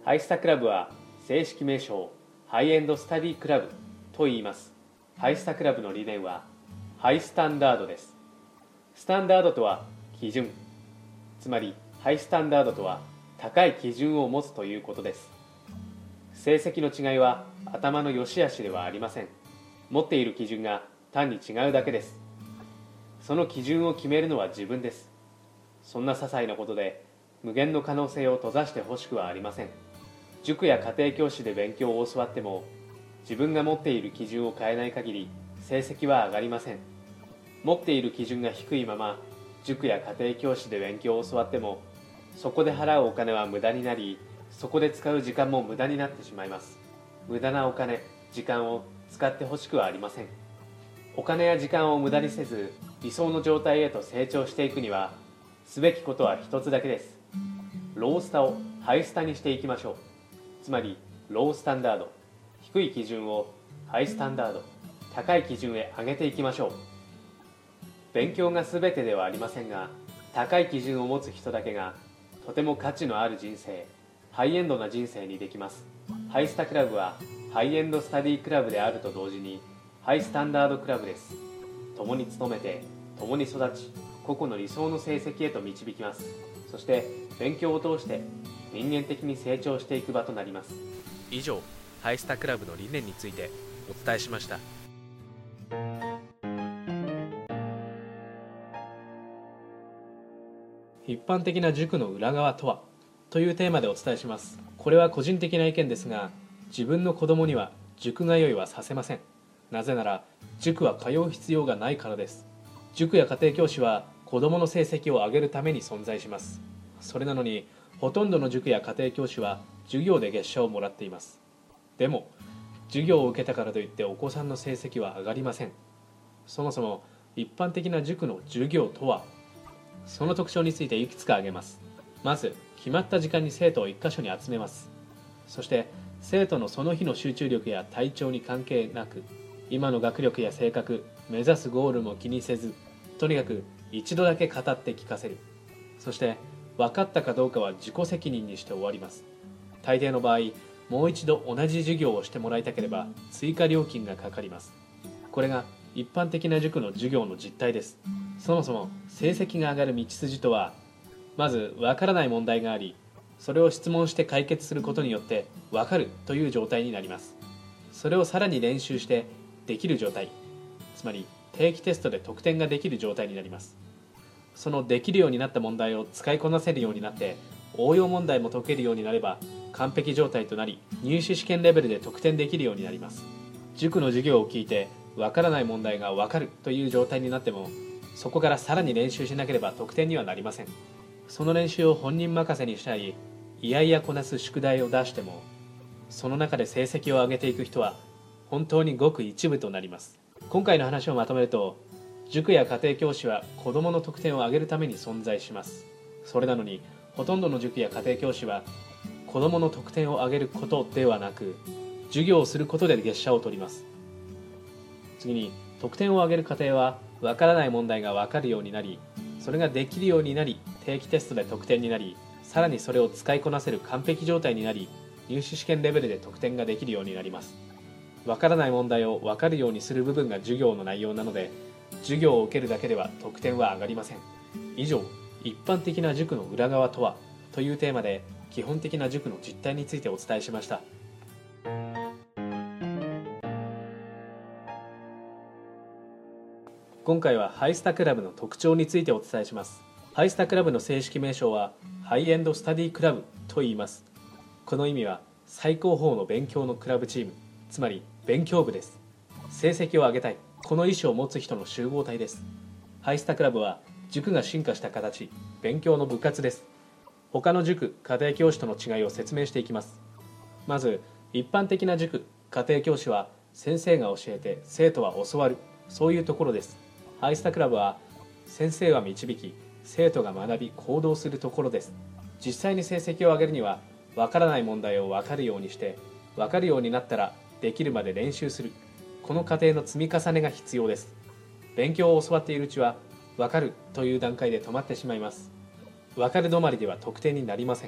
ハイスタクラブは正式名称ハイエンドスタディクラブと言います。ハイスタクラブの理念はハイスタンダードです。スタンダードとは基準、つまりハイスタンダードとは高い基準を持つということです。成績の違いは頭の良し悪しではありません。持っている基準が単に違うだけです。その基準を決めるのは自分です。そんな些細なことで無限の可能性を閉ざしてほしくはありません。塾や家庭教師で勉強を教わっても自分が持っている基準を変えない限り成績は上がりません。持っている基準が低いまま塾や家庭教師で勉強を教わってもそこで払うお金は無駄になり、そこで使う時間も無駄になってしまいます。無駄なお金、時間を使ってほしくはありません。お金や時間を無駄にせず理想の状態へと成長していくにはすべきことは一つだけです。ロースタをハイスタにしていきましょう。つまりロースタンダード、低い基準をハイスタンダード、高い基準へ上げていきましょう。勉強が全てではありませんが、高い基準を持つ人だけがとても価値のある人生、ハイエンドな人生にできます。ハイスタクラブはハイエンドスタディクラブであると同時にハイスタンダードクラブです。共に努めて、共に育ち、個々の理想の成績へと導きます。そして勉強を通して人間的に成長していく場となります。 以上、ハイスタクラブの理念についてお伝えしました。 一般的な塾の裏側とはというテーマでお伝えします。これは個人的な意見ですが、自分の子供には塾通いはさせません。なぜなら塾は通う必要がないからです。塾や家庭教師は子供の成績を上げるために存在します。それなのにほとんどの塾や家庭教師は授業で月謝をもらっています。でも授業を受けたからといってお子さんの成績は上がりません。そもそも一般的な塾の授業とは、その特徴についていくつか挙げます。まず、決まった時間に生徒を一箇所に集めます。そして生徒のその日の集中力や体調に関係なく、今の学力や性格、目指すゴールも気にせず、とにかく一度だけ語って聞かせる。そして分かったかどうかは自己責任にして終わります。大抵の場合、もう一度同じ授業をしてもらいたければ追加料金がかかります。これが一般的な塾の授業の実態です。そもそも成績が上がる道筋とは、まず分からない問題があり、それを質問して解決することによって分かるという状態になります。それをさらに練習してできる状態、つまり定期テストで得点ができる状態になります。そのできるようになった問題を使いこなせるようになって応用問題も解けるようになれば完璧状態となり、入試試験レベルで得点できるようになります。塾の授業を聞いて分からない問題が分かるという状態になっても、そこからさらに練習しなければ得点にはなりません。その練習を本人任せにしたり、いやいやこなす宿題を出しても、その中で成績を上げていく人は本当にごく一部となります。今回の話をまとめると、塾や家庭教師は子どもの得点を上げるために存在します。それなのにほとんどの塾や家庭教師は子どもの得点を上げることではなく、授業をすることで月謝を取ります。次に、得点を上げる過程はわからない問題がわかるようになり、それができるようになり、定期テストで得点になり、さらにそれを使いこなせる完璧状態になり、入試試験レベルで得点ができるようになります。わからない問題をわかるようにする部分が授業の内容なので、授業を受けるだけでは得点は上がりません。以上、一般的な塾の裏側とはというテーマで基本的な塾の実態についてお伝えしました。今回はハイスタクラブの特徴についてお伝えします。ハイスタクラブの正式名称はハイエンドスタディクラブと言います。この意味は最高峰の勉強のクラブチーム、つまり勉強部です。成績を上げたい、この意思を持つ人の集合体です。ハイスタクラブは塾が進化した形、勉強の部活です。他の塾、家庭教師との違いを説明していきます。まず、一般的な塾、家庭教師は先生が教えて生徒は教わる、そういうところです。ハイスタクラブは先生は導き、生徒が学び行動するところです。実際に成績を上げるには、わからない問題をわかるようにして、わかるようになったらできるまで練習する、この過程の積み重ねが必要です。勉強を教わっているうちはわかるという段階で止まってしまいます。わかる止まりでは得点になりません。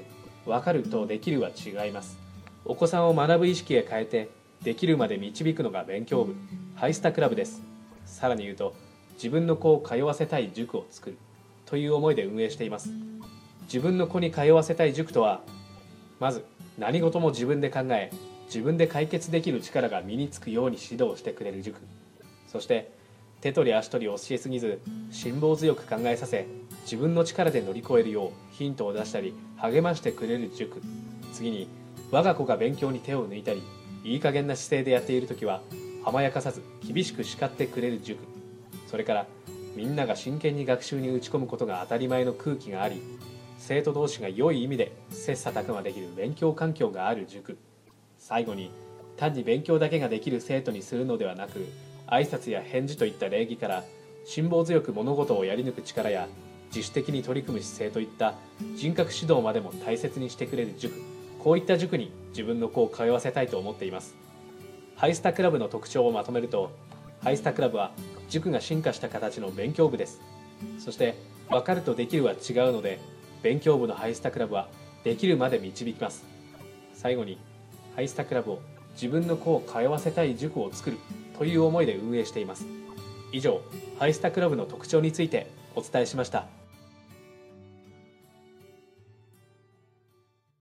分かるとできるは違います。お子さんを学ぶ意識へ変えてできるまで導くのが勉強部、ハイスタクラブです。さらに言うと、自分の子を通わせたい塾を作るという思いで運営しています。自分の子に通わせたい塾とは、まず何事も自分で考え自分で解決できる力が身につくように指導してくれる塾、そして手取り足取り教えすぎず辛抱強く考えさせ自分の力で乗り越えるようヒントを出したり励ましてくれる塾、次に我が子が勉強に手を抜いたりいい加減な姿勢でやっている時は甘やかさず厳しく叱ってくれる塾、それからみんなが真剣に学習に打ち込むことが当たり前の空気があり、生徒同士が良い意味で切磋琢磨できる勉強環境がある塾、最後に単に勉強だけができる生徒にするのではなく、挨拶や返事といった礼儀から辛抱強く物事をやり抜く力や自主的に取り組む姿勢といった人格指導までも大切にしてくれる塾、こういった塾に自分の子を通わせたいと思っています。ハイスタクラブの特徴をまとめると、ハイスタクラブは塾が進化した形の勉強部です。そして分かるとできるは違うので、勉強部のハイスタクラブはできるまで導きます。最後にハイスタクラブを自分の子を通わせたい塾を作るという思いで運営しています。以上、ハイスタクラブの特徴についてお伝えしました。